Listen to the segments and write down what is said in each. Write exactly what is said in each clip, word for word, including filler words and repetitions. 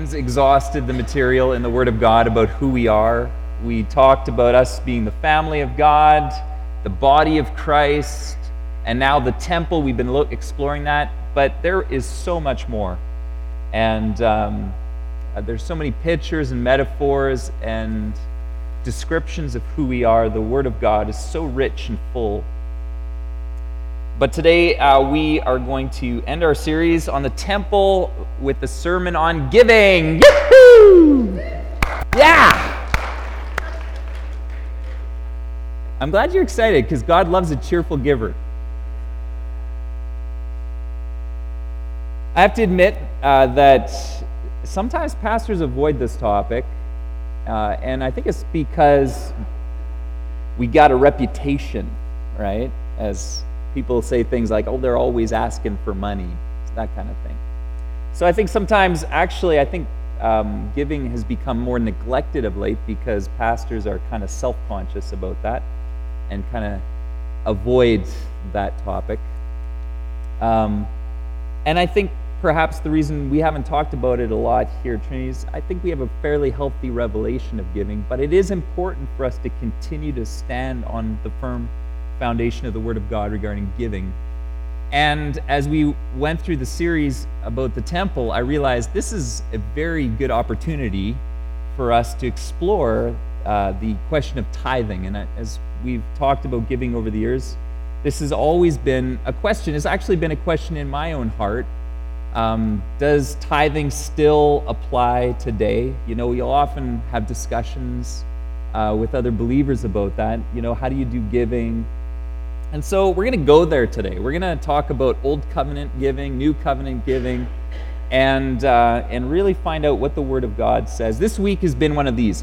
means exhausted the material in the Word of God about who we are. We talked about us being the family of God, the body of Christ, and now the temple. We've been lo- exploring that, but there is so much more. And um, there's so many pictures and metaphors and descriptions of who we are. The Word of God is so rich and full. But today uh, we are going to end our series on the temple with the sermon on giving. Yahoo! Yeah! I'm glad you're excited because God loves a cheerful giver. I have to admit uh, that sometimes pastors avoid this topic, uh, and I think it's because we got a reputation, right? As people say things like, oh, they're always asking for money, that kind of thing. So I think sometimes, actually, I think um, giving has become more neglected of late because pastors are kind of self-conscious about that and kind of avoid that topic. Um, and I think perhaps the reason we haven't talked about it a lot here at Trinity is I think we have a fairly healthy revelation of giving, but it is important for us to continue to stand on the firm foundation of the Word of God regarding giving. And as we went through the series about the temple, I realized this is a very good opportunity for us to explore uh, the question of tithing. And as we've talked about giving over the years, this has always been a question. It's actually been a question in my own heart. Um, does tithing still apply today? You know, you'll often have discussions uh, with other believers about that. You know, how do you do giving? And so we're going to go there today. We're going to talk about Old Covenant giving, New Covenant giving, and uh, and really find out what the Word of God says. This week has been one of these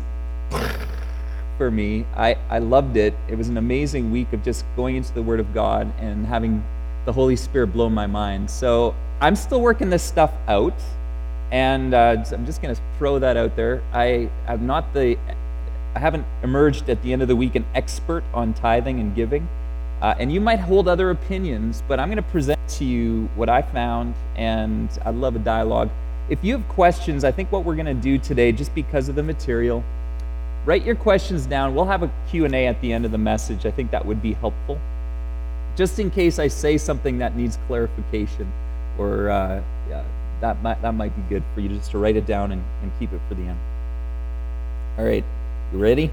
for me. I, I loved it. It was an amazing week of just going into the Word of God and having the Holy Spirit blow my mind. So I'm still working this stuff out, and uh, I'm just going to throw that out there. I am not the, I haven't emerged at the end of the week an expert on tithing and giving. Uh, and you might hold other opinions, but I'm going to present to you what I found, and I'd love a dialogue. If you have questions, I think what we're going to do today, just because of the material, write your questions down. We'll have a Q and A at the end of the message. I think that would be helpful, just in case I say something that needs clarification, or uh, yeah, that, might, that might be good for you just to write it down and, and keep it for the end. All right, you ready?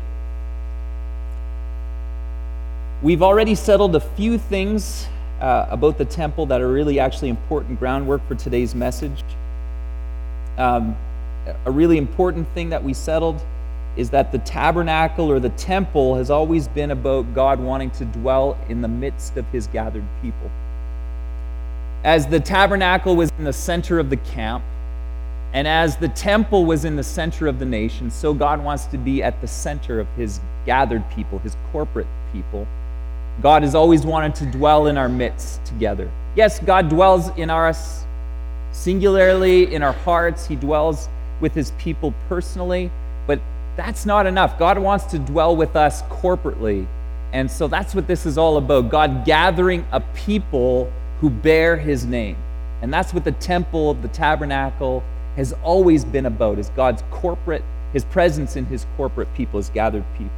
We've already settled a few things uh, about the temple that are really actually important groundwork for today's message. Um, a really important thing that we settled is that the tabernacle or the temple has always been about God wanting to dwell in the midst of His gathered people. As the tabernacle was in the center of the camp, and as the temple was in the center of the nation, so God wants to be at the center of His gathered people, His corporate people. God has always wanted to dwell in our midst together. Yes, God dwells in us singularly, in our hearts. He dwells with His people personally, but that's not enough. God wants to dwell with us corporately. And so that's what this is all about, God gathering a people who bear His name. And that's what the temple, the tabernacle, has always been about, is God's corporate, His presence in His corporate people, His gathered people.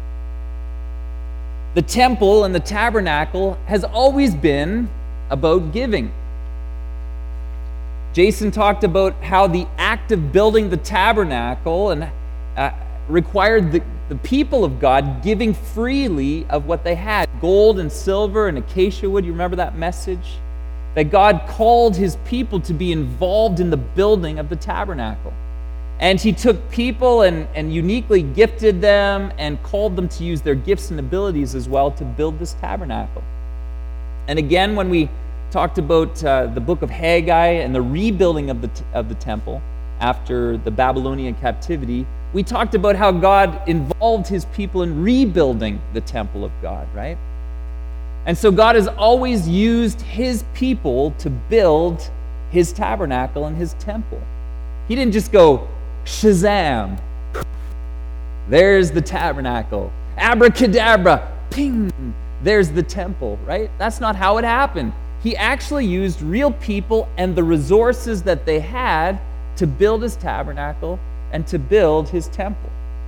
The temple and the tabernacle has always been about giving. Jason talked about how the act of building the tabernacle and uh, required the, the people of God giving freely of what they had, gold and silver and acacia wood. You remember that message? That God called His people to be involved in the building of the tabernacle. And He took people and, and uniquely gifted them and called them to use their gifts and abilities as well to build this tabernacle. And again, when we talked about uh, the book of Haggai and the rebuilding of the, t- of the temple after the Babylonian captivity, we talked about how God involved His people in rebuilding the temple of God, right? And so God has always used His people to build His tabernacle and His temple. He didn't just go, Shazam, there's the tabernacle. Abracadabra, ping, there's the temple, right? That's not how it happened. He actually used real people and the resources that they had to build his tabernacle and to build his temple.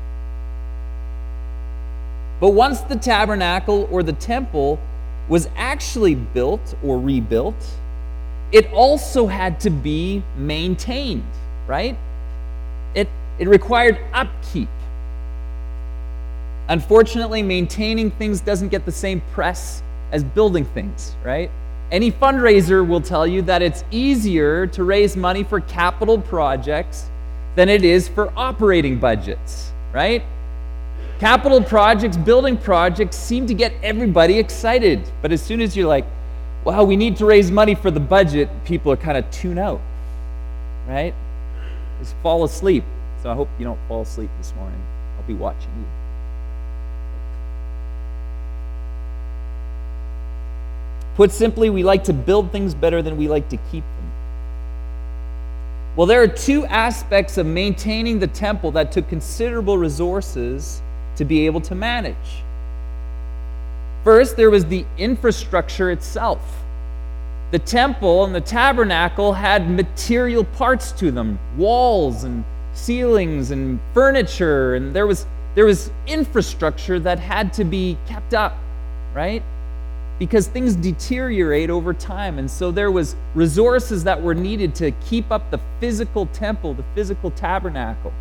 But once the tabernacle or the temple was actually built or rebuilt, it also had to be maintained, right? It, it required upkeep. Unfortunately, maintaining things doesn't get the same press as building things, right? Any fundraiser will tell you that it's easier to raise money for capital projects than it is for operating budgets, right? Capital projects, building projects seem to get everybody excited. But as soon as you're like, wow, we need to raise money for the budget, people are kind of tune out, right? Just fall asleep. So I hope you don't fall asleep this morning. I'll be watching you. Put simply, we like to build things better than we like to keep them. Well, there are two aspects of maintaining the temple that took considerable resources to be able to manage. First, there was the infrastructure itself. The temple and the tabernacle had material parts to them, walls and ceilings and furniture, and there was there was infrastructure that had to be kept up, right? Because things deteriorate over time, and so there was resources that were needed to keep up the physical temple, the physical tabernacle.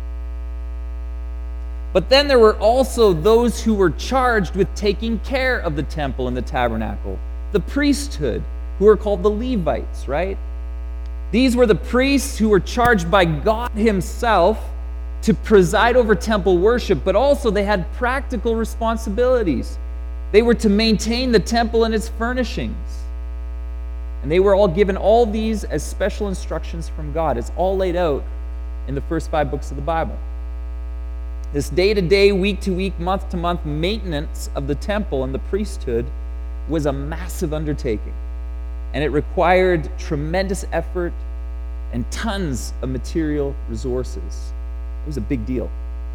But then there were also those who were charged with taking care of the temple and the tabernacle, the priesthood, who were called the Levites, right? These were the priests who were charged by God himself to preside over temple worship, but also they had practical responsibilities. They were to maintain the temple and its furnishings. And they were all given all these as special instructions from God. It's all laid out in the first five books of the Bible. This day-to-day, week-to-week, month-to-month maintenance of the temple and the priesthood was a massive undertaking. And it required tremendous effort and tons of material resources. It was a big deal.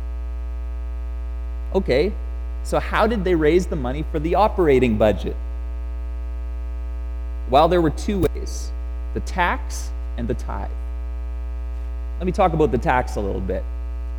Okay, so how did they raise the money for the operating budget? Well, there were two ways, the tax and the tithe. Let me talk about the tax a little bit.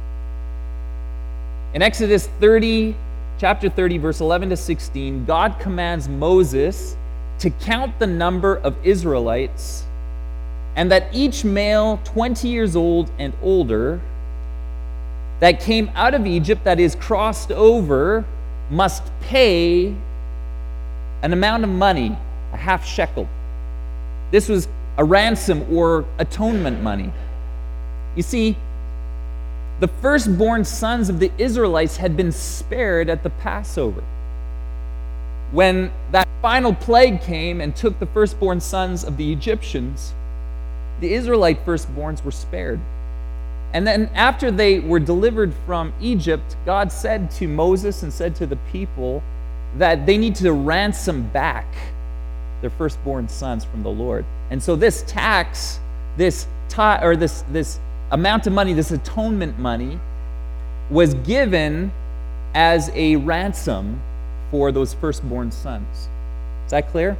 In Exodus thirty, chapter thirty, verse eleven to sixteen, God commands Moses to count the number of Israelites, and that each male twenty years old and older that came out of Egypt, that is crossed over, must pay an amount of money, a half shekel. This was a ransom or atonement money. You see, the firstborn sons of the Israelites had been spared at the Passover. When that final plague came and took the firstborn sons of the Egyptians, the Israelite firstborns were spared. And then after they were delivered from Egypt, God said to Moses and said to the people that they need to ransom back their firstborn sons from the Lord. And so this tax, this tithe, or this this amount of money, this atonement money, was given as a ransom for those firstborn sons. Is that clear?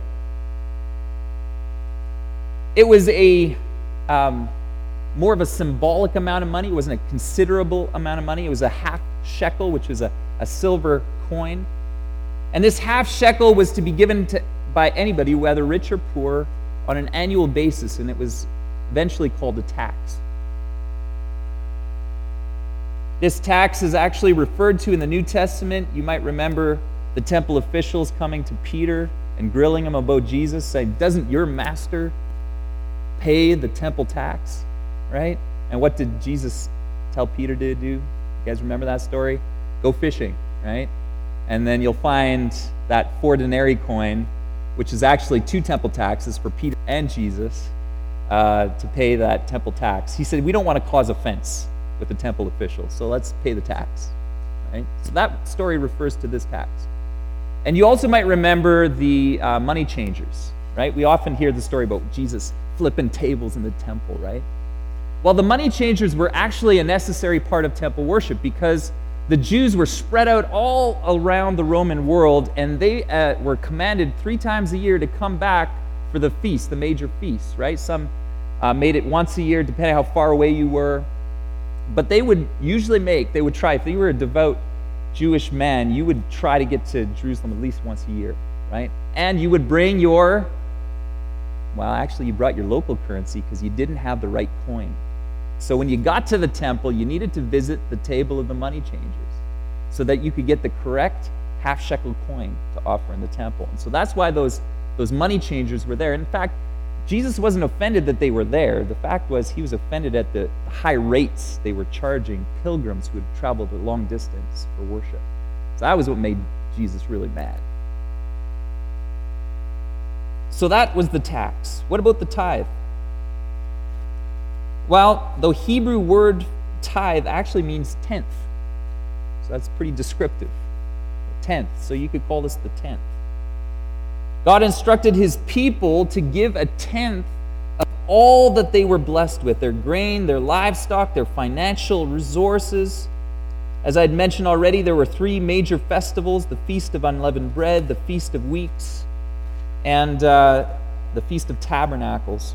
It was a um, more of a symbolic amount of money. It wasn't a considerable amount of money. It was a half shekel, which is a, a silver coin. And this half shekel was to be given to, by anybody, whether rich or poor, on an annual basis, and it was eventually called a tax. This tax is actually referred to in the New Testament. You might remember the temple officials coming to Peter and grilling him about Jesus, saying, "Doesn't your master pay the temple tax?" Right? And what did Jesus tell Peter to do? You guys remember that story? Go fishing, right? And then you'll find that four denarii coin, which is actually two temple taxes for Peter and Jesus, uh, to pay that temple tax. He said, we don't want to cause offense with the temple officials, so let's pay the tax. Right? So that story refers to this tax. And you also might remember the uh, money changers, right? We often hear the story about Jesus flipping tables in the temple, right? Well, the money changers were actually a necessary part of temple worship because the Jews were spread out all around the Roman world, and they uh, were commanded three times a year to come back for the feast, the major feasts, right? Some uh, made it once a year, depending on how far away you were. But they would usually make, they would try, if you were a devout Jewish man, you would try to get to Jerusalem at least once a year, right? And you would bring your, well, actually you brought your local currency because you didn't have the right coin. So when you got to the temple, you needed to visit the table of the money changers so that you could get the correct half shekel coin to offer in the temple. And so that's why those, those money changers were there. In fact, Jesus wasn't offended that they were there. The fact was he was offended at the high rates they were charging pilgrims who had traveled a long distance for worship. So that was what made Jesus really mad. So that was the tax. What about the tithe? Well, the Hebrew word tithe actually means tenth. So that's pretty descriptive. Tenth. So you could call this the tenth. God instructed his people to give a tenth of all that they were blessed with, their grain, their livestock, their financial resources. As I had mentioned already, there were three major festivals: the Feast of Unleavened Bread, the Feast of Weeks, and uh, the Feast of Tabernacles.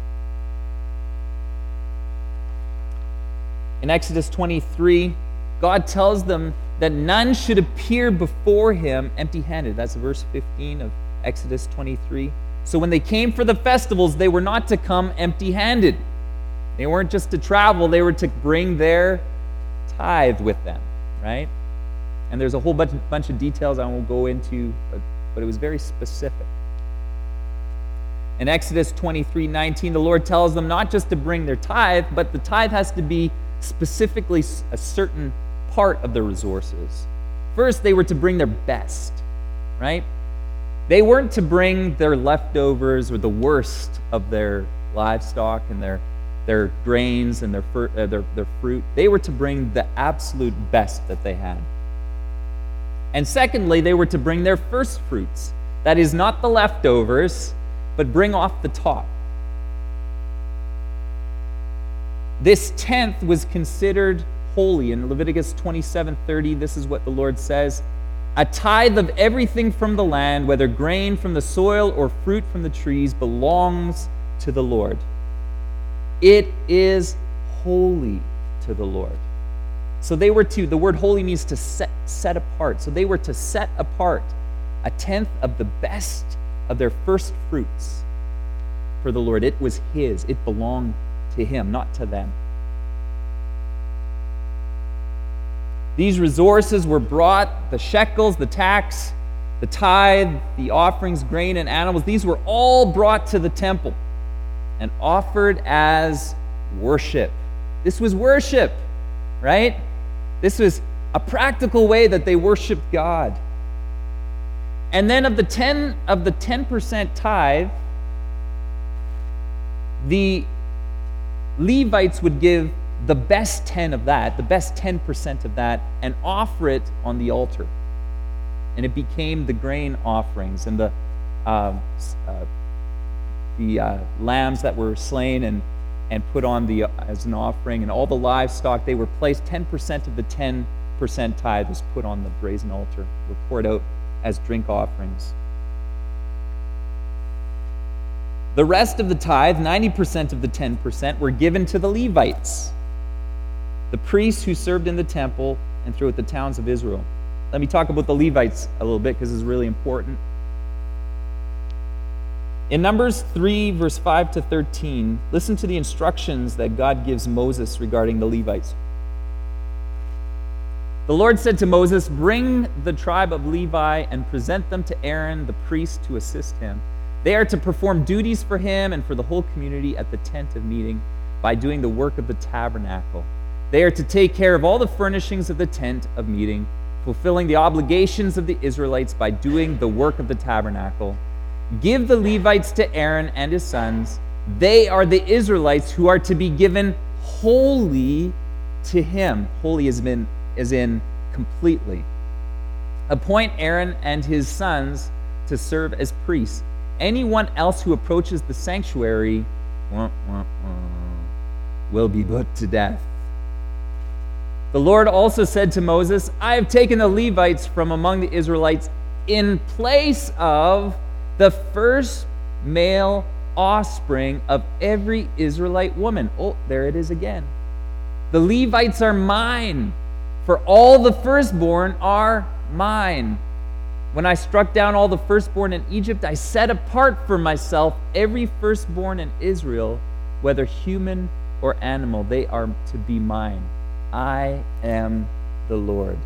In Exodus twenty-three, God tells them that none should appear before him empty-handed. That's verse fifteen of Exodus twenty-three. So when they came for the festivals, they were not to come empty-handed. They weren't just to travel, they were to bring their tithe with them, right? And there's a whole bunch, bunch of details I won't go into, but, but it was very specific. In Exodus twenty-three nineteen, the Lord tells them not just to bring their tithe, but the tithe has to be specifically a certain part of their resources. First, they were to bring their best, right? They weren't to bring their leftovers or the worst of their livestock and their, their grains and their, fur, uh, their, their fruit. They were to bring the absolute best that they had. And secondly, they were to bring their first fruits. That is, not the leftovers, but bring off the top. This tenth was considered holy. In Leviticus twenty-seven thirty, this is what the Lord says: a tithe of everything from the land, whether grain from the soil or fruit from the trees, belongs to the Lord. It is holy to the Lord. So they were to, the word holy means to set, set apart. So they were to set apart a tenth of the best of their first fruits for the Lord. It was his. It belonged to him, not to them. These resources were brought, the shekels, the tax, the tithe, the offerings, grain, and animals. These were all brought to the temple and offered as worship. This was worship, right? This was a practical way that they worshiped God. And then of the ten of the ten percent tithe, the Levites would give the best ten of that, the best ten percent of that, and offer it on the altar. And it became the grain offerings and the uh, uh, the uh, lambs that were slain and, and put on the as an offering, and all the livestock, they were placed, ten percent of the ten percent tithe was put on the brazen altar, were poured out as drink offerings. The rest of the tithe, ninety percent of the ten percent, were given to the Levites, the priests who served in the temple and throughout the towns of Israel. Let me talk about the Levites a little bit because this is really important. In Numbers three, verse five to thirteen, listen to the instructions that God gives Moses regarding the Levites. The Lord said to Moses, "Bring the tribe of Levi and present them to Aaron the priest to assist him. They are to perform duties for him and for the whole community at the tent of meeting by doing the work of the tabernacle. They are to take care of all the furnishings of the tent of meeting, fulfilling the obligations of the Israelites by doing the work of the tabernacle. Give the Levites to Aaron and his sons. They are the Israelites who are to be given wholly to him." Holy as in, as in completely. "Appoint Aaron and his sons to serve as priests. Anyone else who approaches the sanctuary wah, wah, wah, will be put to death." The Lord also said to Moses, "I have taken the Levites from among the Israelites in place of the first male offspring of every Israelite woman. Oh, there it is again. The Levites are mine, for all the firstborn are mine. When I struck down all the firstborn in Egypt, I set apart for myself every firstborn in Israel, whether human or animal. They are to be mine. I am the Lord.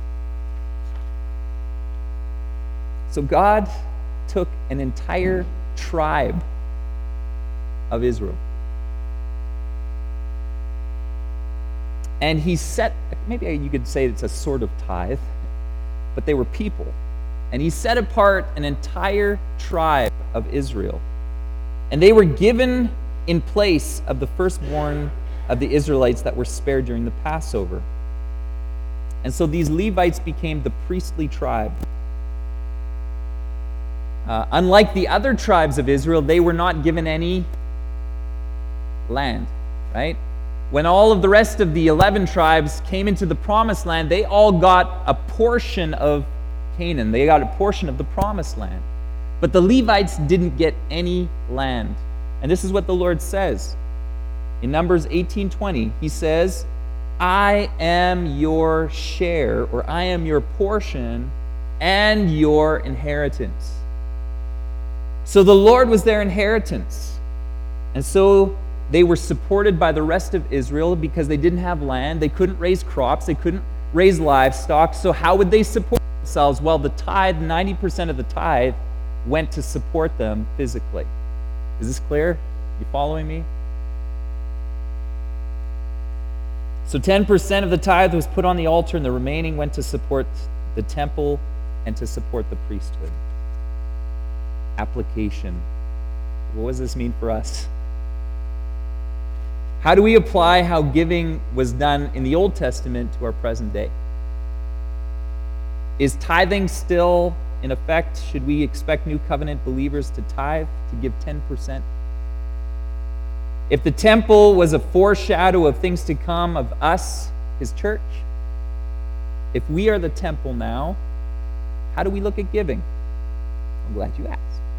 So God took an entire tribe of Israel, and he set, maybe you could say it's a sort of tithe, but they were people. And he set apart an entire tribe of Israel. And they were given in place of the firstborn of the Israelites that were spared during the Passover. And so these Levites became the priestly tribe. Uh, unlike the other tribes of Israel, they were not given any land, right? When all of the rest of the eleven tribes came into the promised land, they all got a portion of Canaan. They got a portion of the promised land. But the Levites didn't get any land. And this is what the Lord says. In Numbers eighteen twenty, he says, I am your share, or I am your portion, and your inheritance. So the Lord was their inheritance. And so they were supported by the rest of Israel because they didn't have land. They couldn't raise crops. They couldn't raise livestock. So how would they support themselves? Well, the tithe, ninety percent of the tithe, went to support them physically. Is this clear? You following me? So ten percent of the tithe was put on the altar, and the remaining went to support the temple and to support the priesthood. Application. What does this mean for us? How do we apply how giving was done in the Old Testament to our present day? Is tithing still in effect? Should we expect New Covenant believers to tithe, to give ten percent? If the temple was a foreshadow of things to come, of us, his church, if we are the temple now, how do we look at giving? I'm glad you asked.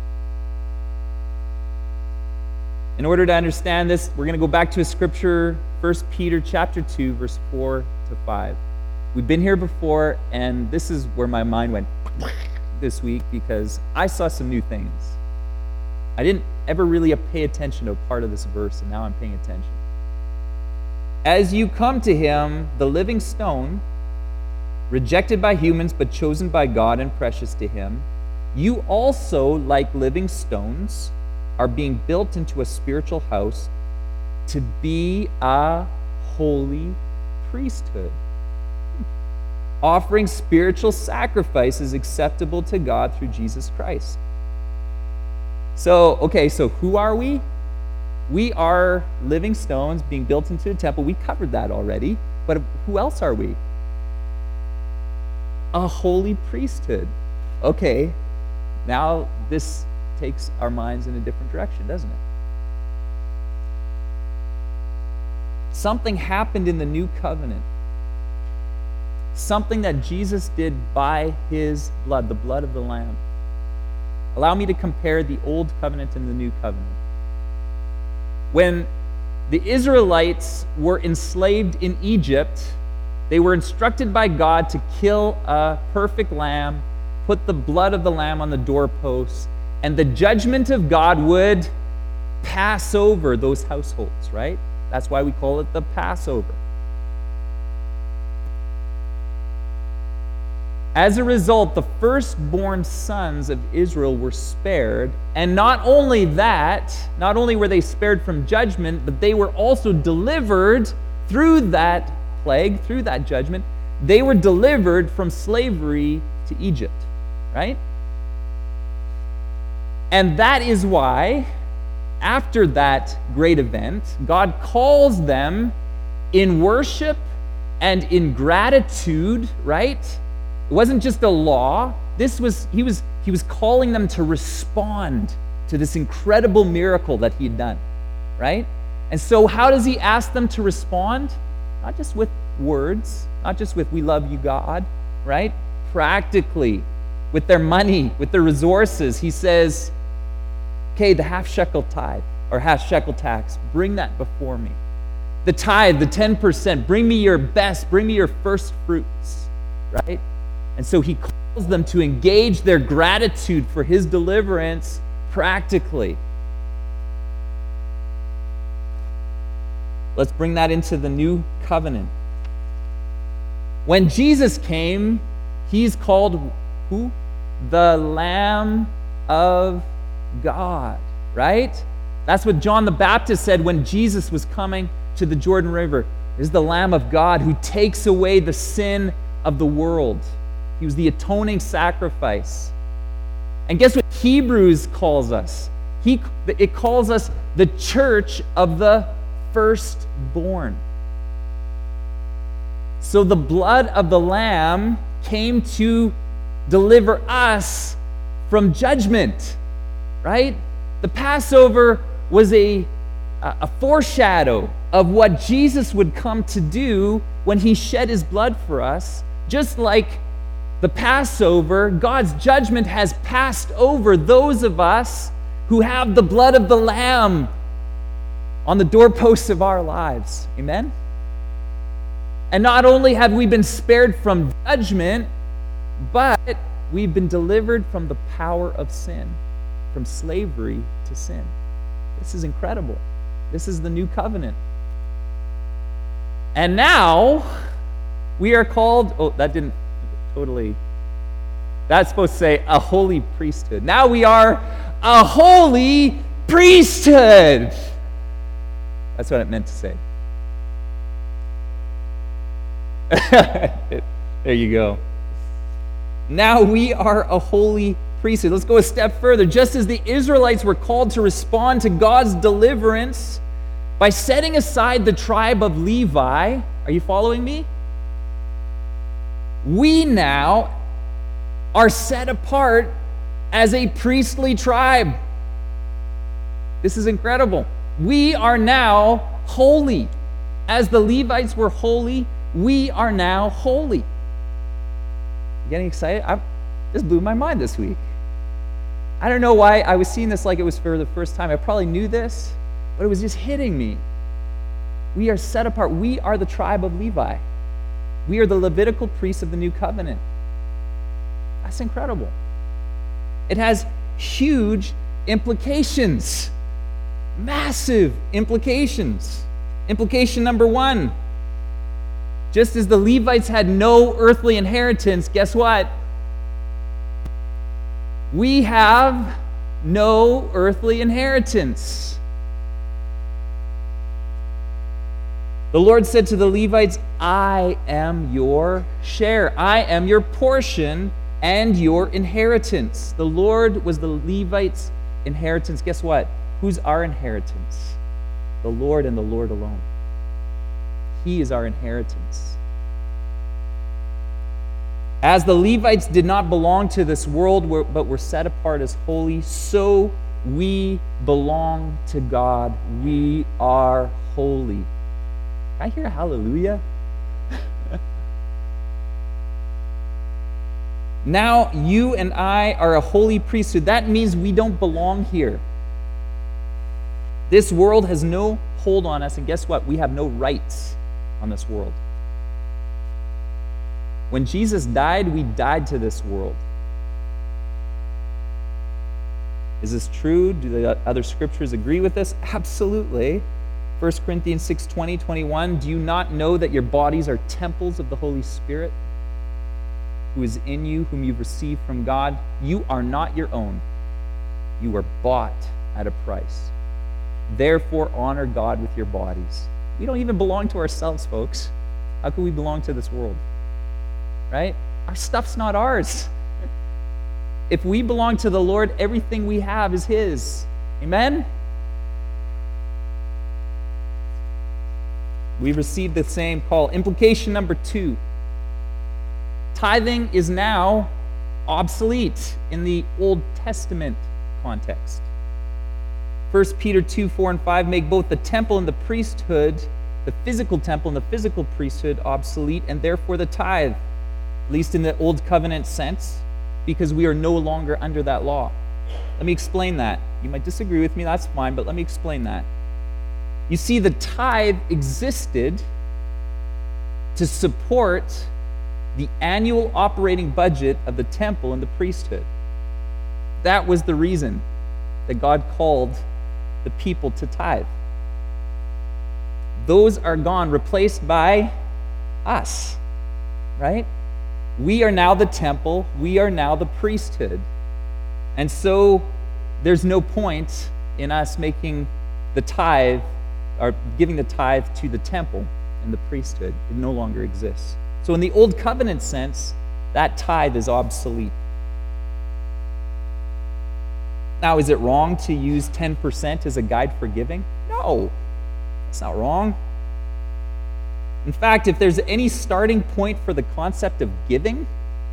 In order to understand this, we're going to go back to a scripture, First Peter chapter two, verse four to five. We've been here before, and this is where my mind went this week because I saw some new things. I didn't ever really pay attention to a part of this verse, and now I'm paying attention. As you come to him, the living stone, rejected by humans but chosen by God and precious to him, you also, like living stones, are being built into a spiritual house to be a holy priesthood, offering spiritual sacrifices acceptable to God through Jesus Christ. So, okay, so who are we? We are living stones being built into the temple. We covered that already. But who else are we? A holy priesthood. Okay, now this takes our minds in a different direction, doesn't it? Something happened in the new covenant. Something that Jesus did by his blood, the blood of the Lamb. Allow me to compare the old covenant and the new covenant. When the Israelites were enslaved in Egypt, they were instructed by God to kill a perfect lamb, put the blood of the lamb on the doorposts, and the judgment of God would pass over those households, right? That's why we call it the Passover. As a result, the firstborn sons of Israel were spared. And not only that, not only were they spared from judgment, but they were also delivered through that plague, through that judgment. They were delivered from slavery to Egypt, right? And that is why, after that great event, God calls them in worship and in gratitude, right? It wasn't just a law. This was he was he was calling them to respond to this incredible miracle that he had done, right? And so how does he ask them to respond? Not just with words, not just with "we love you, God," right? Practically, with their money, with their resources. He says, Okay, the half shekel tithe, or half shekel tax, bring that before me. The tithe, the ten percent, bring me your best, bring me your first fruits, right? And so he calls them to engage their gratitude for his deliverance practically. Let's bring that into the new covenant. When Jesus came, he's called who? The Lamb of God, right? That's what John the Baptist said when Jesus was coming to the Jordan River. This is the Lamb of God who takes away the sin of the world. He was the atoning sacrifice. And guess what Hebrews calls us? He, it calls us the church of the firstborn. So the blood of the Lamb came to deliver us from judgment, right? The Passover was a, a foreshadow of what Jesus would come to do when he shed his blood for us. Just like the Passover, God's judgment has passed over those of us who have the blood of the Lamb on the doorposts of our lives. Amen? And not only have we been spared from judgment, but we've been delivered from the power of sin, from slavery to sin. This is incredible. This is the new covenant. And now we are called, oh, that didn't totally, that's supposed to say a holy priesthood. Now we are a holy priesthood. That's what it meant to say. There you go. Now we are a holy priesthood. Let's go a step further. Just as the Israelites were called to respond to God's deliverance by setting aside the tribe of Levi, are you following me? We now are set apart as a priestly tribe. This is incredible. We are now holy. As the Levites were holy, we are now holy. You getting excited? I, this blew my mind this week. I don't know why I was seeing this like it was for the first time. I probably knew this, but it was just hitting me. We are set apart. We are the tribe of Levi. We are the Levitical priests of the new covenant. That's incredible. It has huge implications. Massive implications. Implication number one. Just as the Levites had no earthly inheritance, guess what? We have no earthly inheritance. The Lord said to the Levites, I am your share. I am your portion and your inheritance. The Lord was the Levites' inheritance. Guess what? Who's our inheritance? The Lord and the Lord alone. He is our inheritance. As the Levites did not belong to this world, but were set apart as holy, so we belong to God. We are holy. Can I hear a hallelujah? Now you and I are a holy priesthood. That means we don't belong here. This world has no hold on us, and guess what? We have no rights on this world. When Jesus died, we died to this world. Is this true? Do the other scriptures agree with this? Absolutely. First Corinthians six twenty, twenty-one, do you not know that your bodies are temples of the Holy Spirit who is in you, whom you've received from God? You are not your own. You were bought at a price. Therefore, honor God with your bodies. We don't even belong to ourselves, folks. How can we belong to this world? Right? Our stuff's not ours. If we belong to the Lord, everything we have is His. Amen? We received the same call. Implication number two. Tithing is now obsolete in the Old Testament context. First Peter two, four, and five make both the temple and the priesthood, the physical temple and the physical priesthood, obsolete, and therefore the tithe, at least in the Old Covenant sense, because we are no longer under that law. Let me explain that. You might disagree with me, that's fine, but let me explain that. You see, the tithe existed to support the annual operating budget of the temple and the priesthood. That was the reason that God called the people to tithe. Those are gone, replaced by us, right? We are now the temple, we are now the priesthood. And so there's no point in us making the tithe, or giving the tithe to the temple and the priesthood. It no longer exists. So in the Old Covenant sense, that tithe is obsolete. Now, is it wrong to use ten percent as a guide for giving? No, it's not wrong. In fact, if there's any starting point for the concept of giving,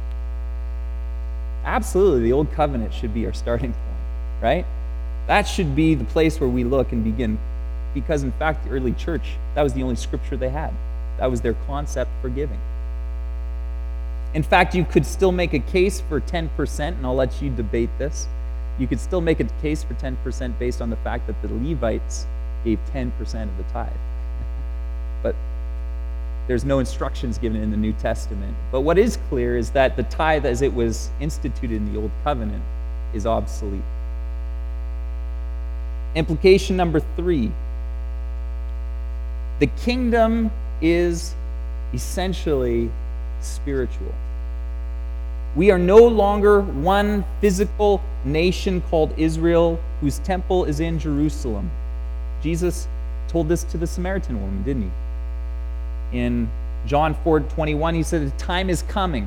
absolutely the Old Covenant should be our starting point, right? That should be the place where we look and begin. Because in fact, the early church, that was the only scripture they had. That was their concept for giving. In fact, you could still make a case for ten percent, and I'll let you debate this. You could still make a case for ten percent based on the fact that the Levites gave ten percent of the tithe. But there's no instructions given in the New Testament. But what is clear is that the tithe as it was instituted in the Old Covenant is obsolete. Implication number three. The kingdom is essentially spiritual. We are no longer one physical nation called Israel whose temple is in Jerusalem. Jesus told this to the Samaritan woman, didn't he? In John four twenty-one, he said, "The time is coming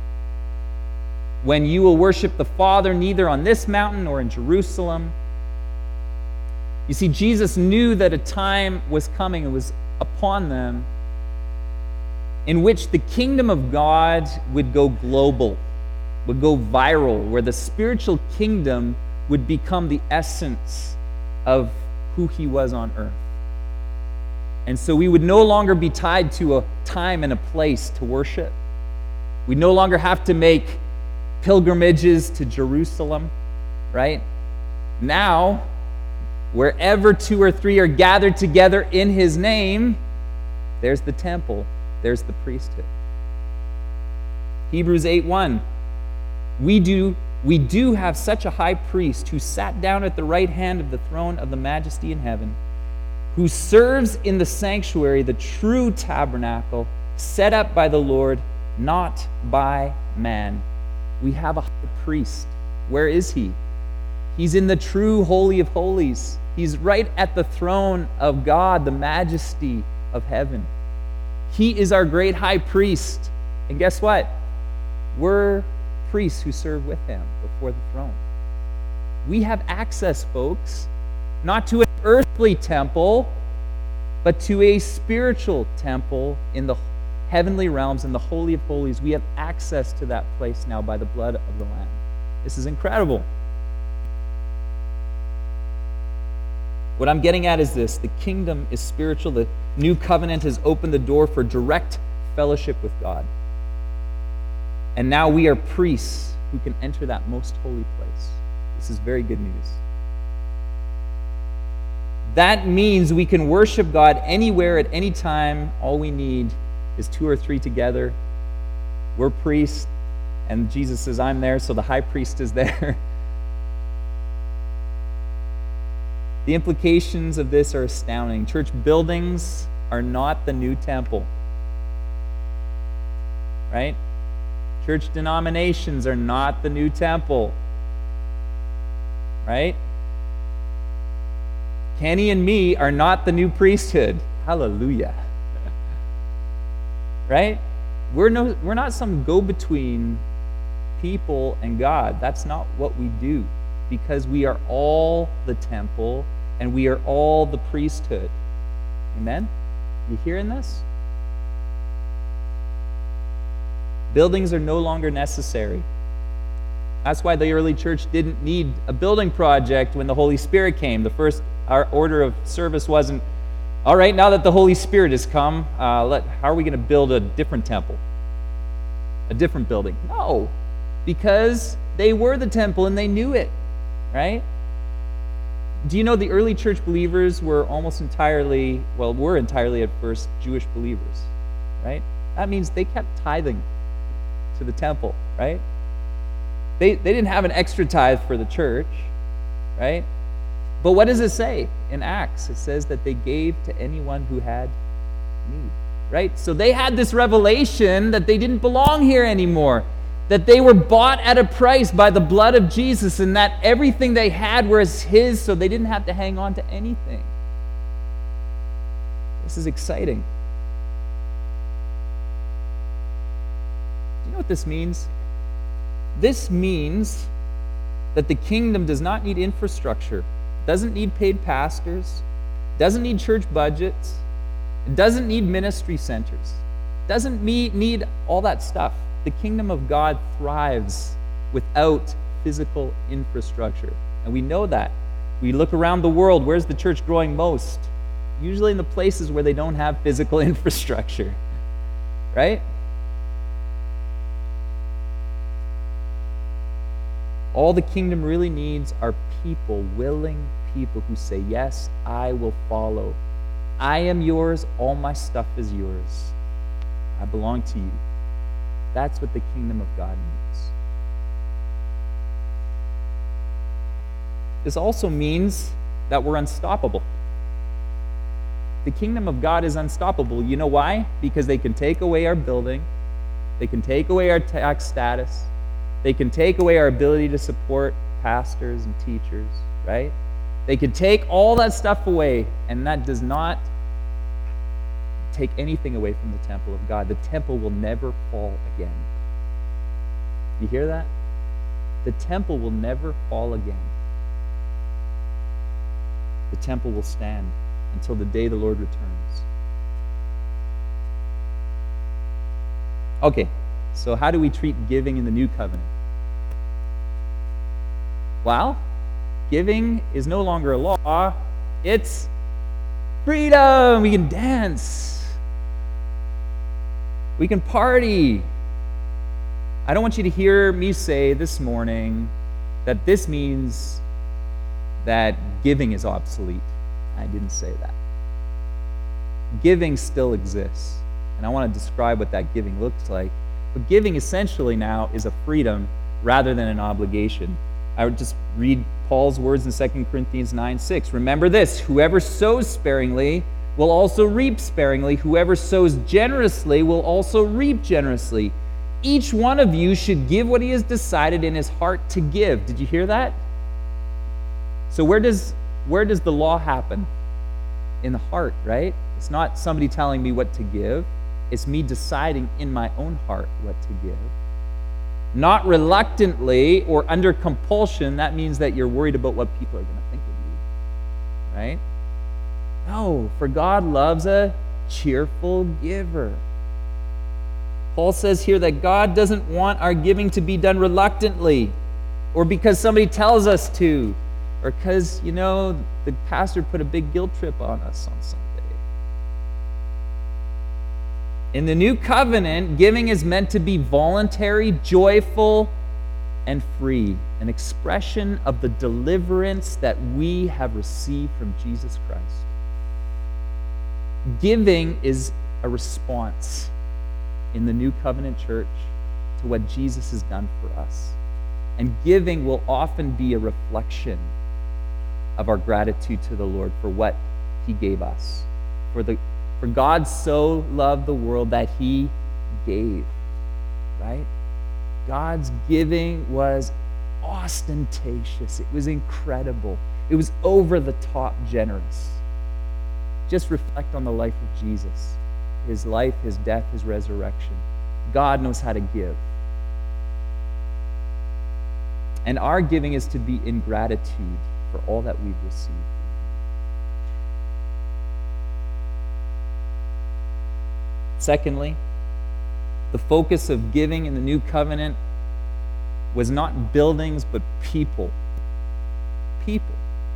when you will worship the Father neither on this mountain nor in Jerusalem." You see, Jesus knew that a time was coming and was upon them in which the kingdom of God would go global, would go viral, where the spiritual kingdom would become the essence of who he was on earth. And so we would no longer be tied to a time and a place to worship. We no longer have to make pilgrimages to Jerusalem, right? Now, wherever two or three are gathered together in his name, there's the temple, there's the priesthood. Hebrews eight one, we do, we do have such a high priest who sat down at the right hand of the throne of the majesty in heaven, who serves in the sanctuary, the true tabernacle, set up by the Lord, not by man. We have a high priest. Where is he? He's in the true Holy of Holies. He's right at the throne of God, the majesty of heaven. He is our great high priest. And guess what? We're priests who serve with him before the throne. We have access, folks, not to an earthly temple, but to a spiritual temple in the heavenly realms, in the Holy of Holies. We have access to that place now by the blood of the Lamb. This is incredible. What I'm getting at is this: the kingdom is spiritual. The new covenant has opened the door for direct fellowship with God. And now we are priests who can enter that most holy place. This is very good news. That means we can worship God anywhere at any time. All we need is two or three together. We're priests, and Jesus says, I'm there, so the high priest is there. The implications of this are astounding. Church buildings are not the new temple, right? Church denominations are not the new temple, right? Kenny and me are not the new priesthood. Hallelujah. Right? We're no we're not some go-between people and God. That's not what we do, because we are all the temple and we are all the priesthood. Amen? You hearing this? Buildings are no longer necessary. That's why the early church didn't need a building project when the Holy Spirit came. The first our order of service wasn't, all right, now that the Holy Spirit has come, uh, let, how are we going to build a different temple? A different building? No, because they were the temple and they knew it. right? Do you know the early church believers were almost entirely, well, were entirely at first Jewish believers, right? That means they kept tithing to the temple, right? They, they didn't have an extra tithe for the church, right? But what does it say in Acts? It says that they gave to anyone who had need, right? So they had this revelation that they didn't belong here anymore, that they were bought at a price by the blood of Jesus, and that everything they had was his, so they didn't have to hang on to anything. This is exciting. Do you know what this means? This means that the kingdom does not need infrastructure, doesn't need paid pastors, doesn't need church budgets, it doesn't need ministry centers, doesn't need, need all that stuff. The kingdom of God thrives without physical infrastructure. And we know that. We look around the world, where's the church growing most? Usually in the places where they don't have physical infrastructure, right? All the kingdom really needs are people, willing people who say, yes, I will follow. I am yours, all my stuff is yours. I belong to you. That's what the kingdom of God means. This also means that we're unstoppable. The kingdom of God is unstoppable. You know why? Because they can take away our building, they can take away our tax status, they can take away our ability to support pastors and teachers, right? They can take all that stuff away, and that does not take anything away from the temple of God. The temple will never fall again. You hear that? The temple will never fall again. The temple will stand until the day the Lord returns. Okay, so how do we treat giving in the new covenant? Well, giving is no longer a law. It's freedom. We can dance. We can party. I don't want you to hear me say this morning that this means that giving is obsolete. I didn't say that. Giving still exists, and I want to describe what that giving looks like. But giving essentially now is a freedom rather than an obligation. I would just read Paul's words in Second Corinthians nine six. Remember this, whoever sows sparingly will also reap sparingly. Whoever sows generously will also reap generously. Each one of you should give what he has decided in his heart to give. Did you hear that? So where does where does the law happen? In the heart, right? It's not somebody telling me what to give. It's me deciding in my own heart what to give. Not reluctantly or under compulsion. That means that you're worried about what people are going to think of you, right? No, for God loves a cheerful giver. Paul says here that God doesn't want our giving to be done reluctantly or because somebody tells us to or because, you know, the pastor put a big guilt trip on us on Sunday. In the new covenant, giving is meant to be voluntary, joyful, and free, an expression of the deliverance that we have received from Jesus Christ. Giving is a response in the new covenant church to what Jesus has done for us. And giving will often be a reflection of our gratitude to the Lord for what he gave us. For the for God so loved the world that he gave, right? God's giving was ostentatious. It was incredible. It was over the top generous. Just reflect on the life of Jesus. His life, his death, his resurrection. God knows how to give. And our giving is to be in gratitude for all that we've received. Secondly, the focus of giving in the new covenant was not buildings, but people. People.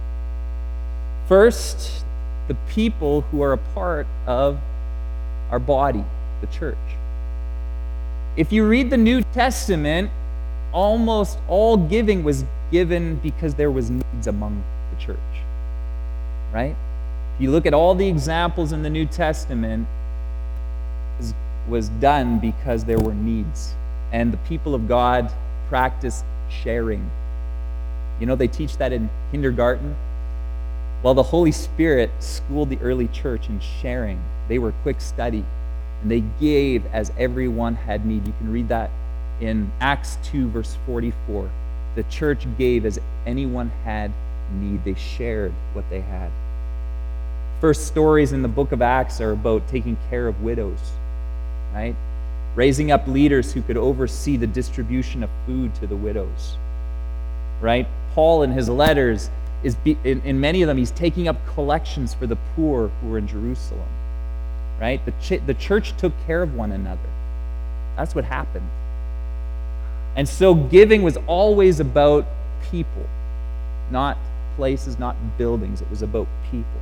First, the people who are a part of our body, the church. If you read the New Testament, almost all giving was given because there was needs among the church, right? If you look at all the examples in the New Testament, it was done because there were needs. And the people of God practiced sharing. You know, they teach that in kindergarten. Well, the Holy Spirit schooled the early church in sharing. They were quick study, and they gave as everyone had need. You can read that in Acts two, verse forty-four. The church gave as anyone had need. They shared what they had. First stories in the book of Acts are about taking care of widows, right? Raising up leaders who could oversee the distribution of food to the widows, right? Paul in his letters, is be, in, in many of them, he's taking up collections for the poor who were in Jerusalem, right? The, ch- the church took care of one another. That's what happened. And so giving was always about people, not places, not buildings. It was about people.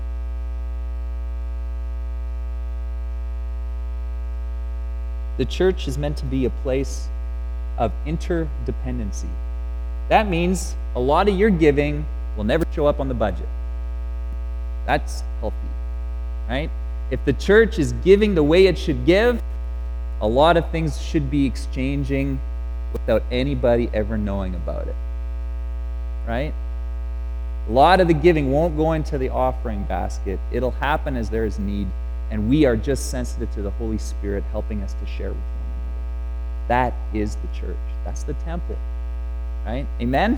The church is meant to be a place of interdependency. That means a lot of your giving will never show up on the budget. That's healthy, right? If the church is giving the way it should give, a lot of things should be exchanging without anybody ever knowing about it, right? A lot of the giving won't go into the offering basket. It'll happen as there is need, and we are just sensitive to the Holy Spirit helping us to share with one another. That is the church. That's the temple, right? Amen?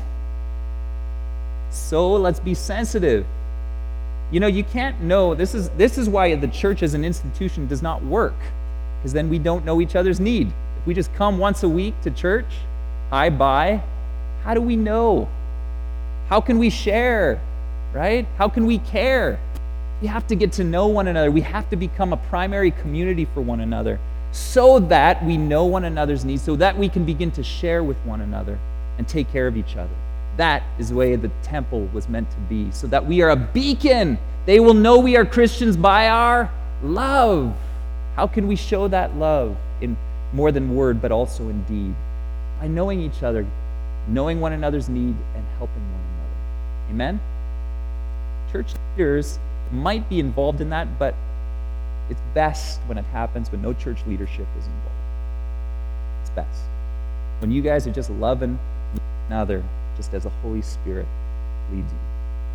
So let's be sensitive. You know, you can't know, this is this is why the church as an institution does not work, because then we don't know each other's need. If we just come once a week to church, hi, bye, how do we know? How can we share, right? How can we care? We have to get to know one another. We have to become a primary community for one another so that we know one another's needs, so that we can begin to share with one another and take care of each other. That is the way the temple was meant to be, so that we are a beacon. They will know we are Christians by our love. How can we show that love in more than word, but also in deed? By knowing each other, knowing one another's need, and helping one another. Amen? Church leaders might be involved in that, but it's best when it happens when no church leadership is involved. It's best. When you guys are just loving one another, just as the Holy Spirit leads you.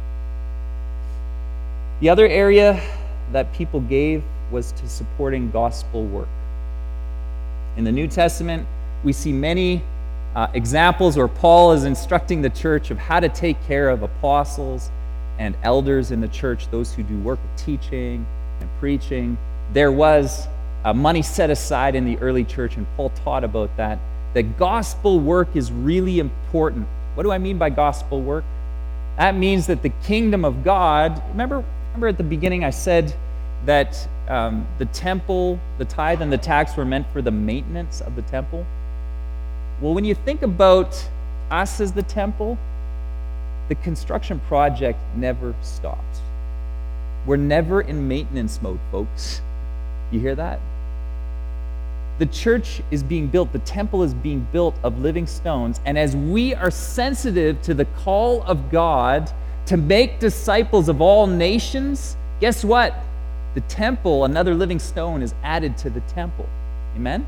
The other area that people gave was to supporting gospel work. In the New Testament, we see many uh, examples where Paul is instructing the church of how to take care of apostles and elders in the church, those who do work of teaching and preaching. There was uh, money set aside in the early church, and Paul taught about that, that gospel work is really important. What do I mean by gospel work? That means that the kingdom of God, remember, remember at the beginning I said that um, the temple, the tithe and the tax were meant for the maintenance of the temple? Well, when you think about us as the temple, the construction project never stops. We're never in maintenance mode, folks. You hear that? The church is being built, the temple is being built of living stones, and as we are sensitive to the call of God to make disciples of all nations, guess what? The temple, another living stone, is added to the temple. Amen?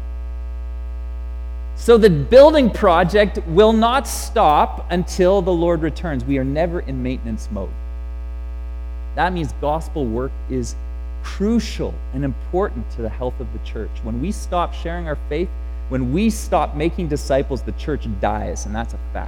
So the building project will not stop until the Lord returns. We are never in maintenance mode. That means gospel work is crucial and important to the health of the church. When we stop sharing our faith, when we stop making disciples, the church dies, and that's a fact.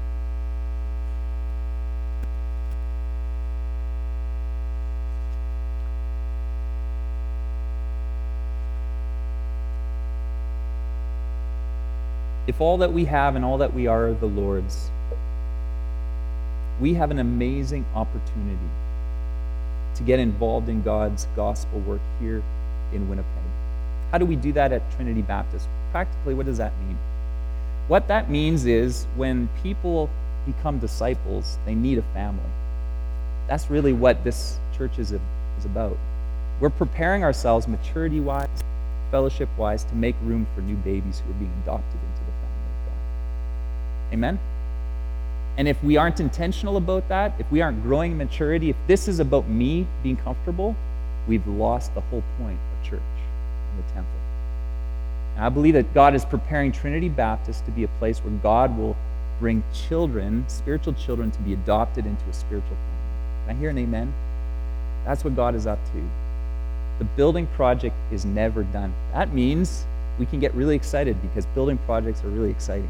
If all that we have and all that we are are the Lord's, we have an amazing opportunity to get involved in God's gospel work here in Winnipeg. How do we do that at Trinity Baptist? Practically, what does that mean? What that means is when people become disciples, they need a family. That's really what this church is, is about. We're preparing ourselves maturity-wise, fellowship-wise, to make room for new babies who are being adopted into the family of God. Amen? And if we aren't intentional about that, if we aren't growing in maturity, if this is about me being comfortable, we've lost the whole point of church and the temple. And I believe that God is preparing Trinity Baptist to be a place where God will bring children, spiritual children, to be adopted into a spiritual family. Can I hear an amen? That's what God is up to. The building project is never done. That means we can get really excited because building projects are really exciting.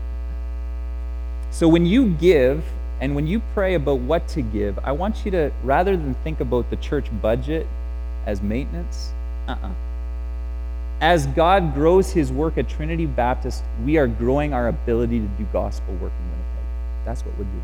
So when you give and when you pray about what to give, I want you to, rather than think about the church budget as maintenance, uh-uh. As God grows his work at Trinity Baptist, we are growing our ability to do gospel work in Winnipeg. That's what we're doing.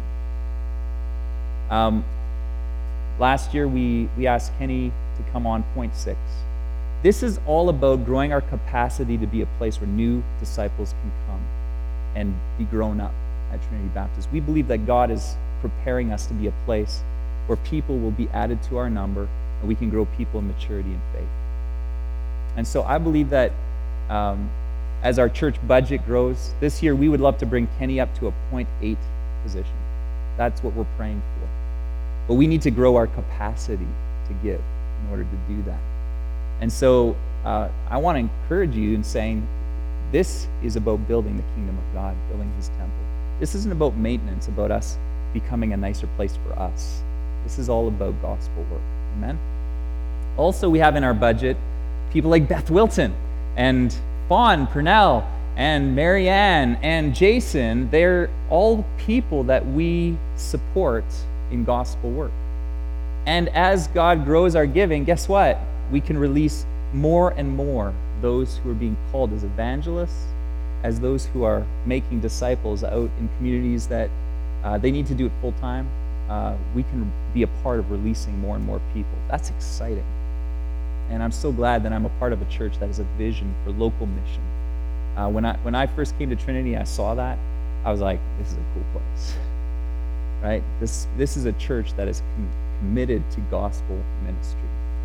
Um, last year, we, we asked Kenny to come on point six. This is all about growing our capacity to be a place where new disciples can come and be grown up at Trinity Baptist. We believe that God is preparing us to be a place where people will be added to our number and we can grow people in maturity and faith. And so I believe that um, as our church budget grows, this year we would love to bring Kenny up to a point eight position. That's what we're praying for. But we need to grow our capacity to give in order to do that. And so uh, I want to encourage you in saying this is about building the kingdom of God, building his temple. This isn't about maintenance, about us becoming a nicer place for us. This is all about gospel work. Amen? Also, we have in our budget people like Beth Wilton and Fawn Purnell and Marianne and Jason. They're all people that we support in gospel work. And as God grows our giving, guess what? We can release more and more those who are being called as evangelists, as those who are making disciples out in communities that uh, they need to do it full time. Uh, we can be a part of releasing more and more people. That's exciting. And I'm so glad that I'm a part of a church that has a vision for local mission. Uh, when I when I first came to Trinity, I saw that. I was like, this is a cool place, right? This this is a church that is com- committed to gospel ministry.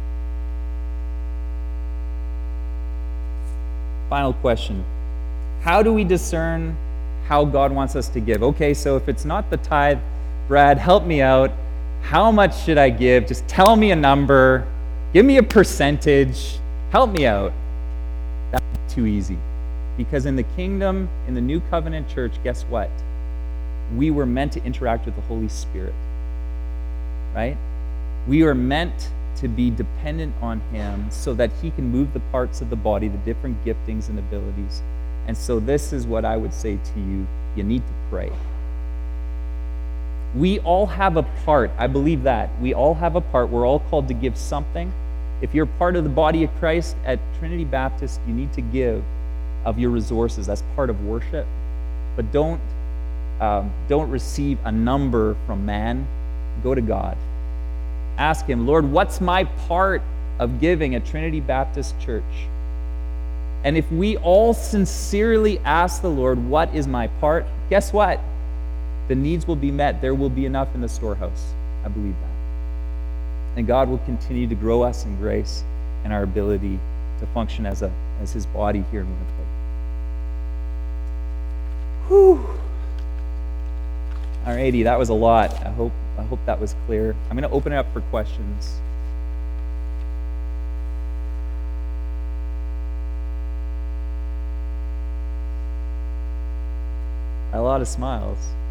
Final question. How do we discern how God wants us to give? Okay, so if it's not the tithe, Brad, help me out. How much should I give? Just tell me a number. Give me a percentage. Help me out. That's too easy. Because in the kingdom, in the new covenant church, guess what? We were meant to interact with the Holy Spirit. Right? We are meant to be dependent on him so that he can move the parts of the body, the different giftings and abilities. And so this is what I would say to you. You need to pray. We all have a part. I believe that. We all have a part. We're all called to give something. If you're part of the body of Christ at Trinity Baptist, you need to give of your resources. That's part of worship. But don't, um, don't receive a number from man. Go to God. Ask him, Lord, what's my part of giving at Trinity Baptist Church? And if we all sincerely ask the Lord, what is my part? Guess what? The needs will be met. There will be enough in the storehouse. I believe that. And God will continue to grow us in grace and our ability to function as a as his body here in Winnipeg. Whew. Alrighty, that was a lot. I hope I hope that was clear. I'm going to open it up for questions. A lot of smiles.